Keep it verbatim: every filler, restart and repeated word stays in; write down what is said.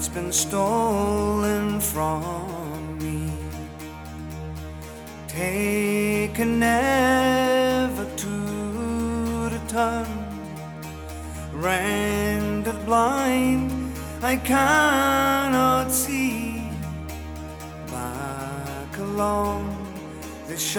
been stolen from me, taken never to return, rendered blind I cannot see, back along the